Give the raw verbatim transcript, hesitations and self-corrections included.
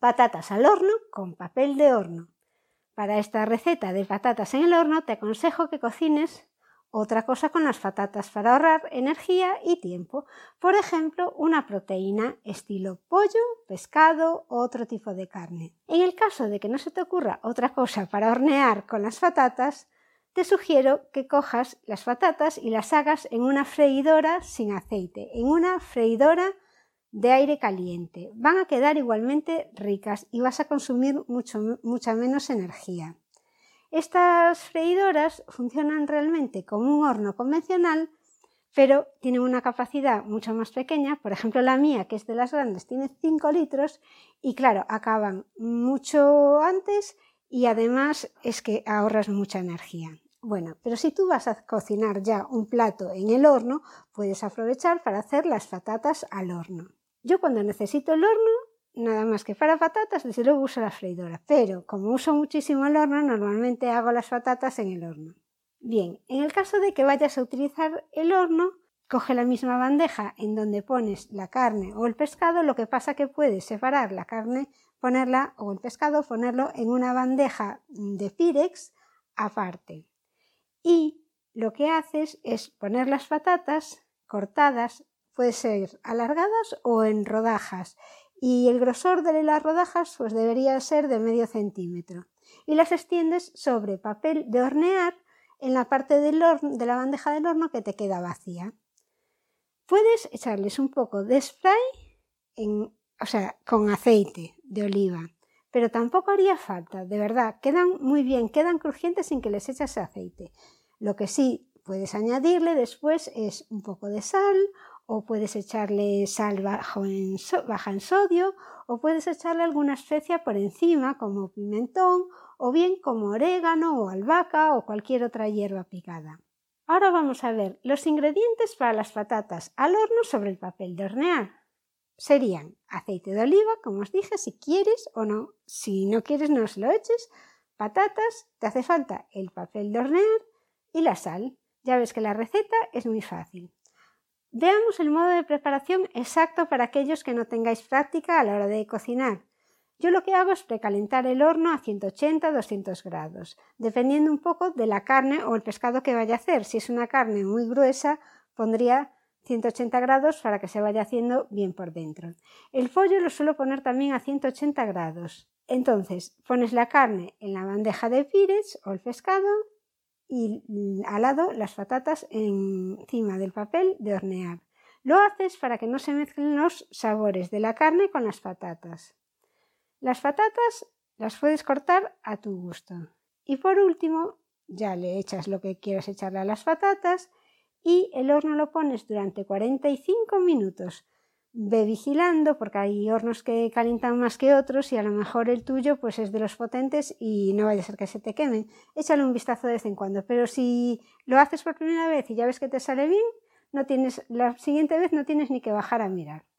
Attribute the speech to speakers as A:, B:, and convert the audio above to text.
A: Patatas al horno con papel de horno. Para esta receta de patatas en el horno te aconsejo que cocines otra cosa con las patatas para ahorrar energía y tiempo. Por ejemplo, una proteína estilo pollo, pescado o otro tipo de carne. En el caso de que no se te ocurra otra cosa para hornear con las patatas, te sugiero que cojas las patatas y las hagas en una freidora sin aceite, en una freidora de aire caliente. Van a quedar igualmente ricas y vas a consumir mucho, mucha menos energía. Estas freidoras funcionan realmente como un horno convencional, pero tienen una capacidad mucho más pequeña. Por ejemplo, la mía, que es de las grandes, tiene cinco litros y claro, acaban mucho antes y además es que ahorras mucha energía. Bueno, pero si tú vas a cocinar ya un plato en el horno, puedes aprovechar para hacer las patatas al horno. Yo cuando necesito el horno, nada más que para patatas, desde luego uso la freidora, pero como uso muchísimo el horno, normalmente hago las patatas en el horno. Bien, en el caso de que vayas a utilizar el horno, coge la misma bandeja en donde pones la carne o el pescado, lo que pasa que puedes separar la carne, ponerla o el pescado, ponerlo en una bandeja de Pyrex aparte. Y lo que haces es poner las patatas cortadas, puede ser alargadas o en rodajas, y el grosor de las rodajas pues debería ser de medio centímetro. Y las extiendes sobre papel de hornear en la parte del horno, de la bandeja del horno que te queda vacía. Puedes echarles un poco de spray, en, o sea, con aceite de oliva, pero tampoco haría falta, de verdad, quedan muy bien, quedan crujientes sin que les eches aceite. Lo que sí puedes añadirle después es un poco de sal, o puedes echarle sal bajo en so, baja en sodio, o puedes echarle alguna especia por encima como pimentón, o bien como orégano o albahaca o cualquier otra hierba picada. Ahora vamos a ver los ingredientes para las patatas al horno sobre el papel de hornear. Serían aceite de oliva, como os dije, si quieres o no. Si no quieres no se lo eches. Patatas, te hace falta el papel de hornear y la sal. Ya ves que la receta es muy fácil. Veamos el modo de preparación exacto para aquellos que no tengáis práctica a la hora de cocinar. Yo lo que hago es precalentar el horno a ciento ochenta a doscientos grados, dependiendo un poco de la carne o el pescado que vaya a hacer. Si es una carne muy gruesa, pondría ciento ochenta grados para que se vaya haciendo bien por dentro. El pollo lo suelo poner también a ciento ochenta grados. Entonces, pones la carne en la bandeja de Pyrex o el pescado y al lado las patatas encima del papel de hornear. Lo haces para que no se mezclen los sabores de la carne con las patatas. Las patatas las puedes cortar a tu gusto. Y por último, ya le echas lo que quieras echarle a las patatas y el horno lo pones durante cuarenta y cinco minutos. Ve vigilando porque hay hornos que calientan más que otros y a lo mejor el tuyo pues es de los potentes y no vaya a ser que se te quemen. Échale un vistazo de vez en cuando, pero si lo haces por primera vez y ya ves que te sale bien, no tienes, la siguiente vez no tienes ni que bajar a mirar.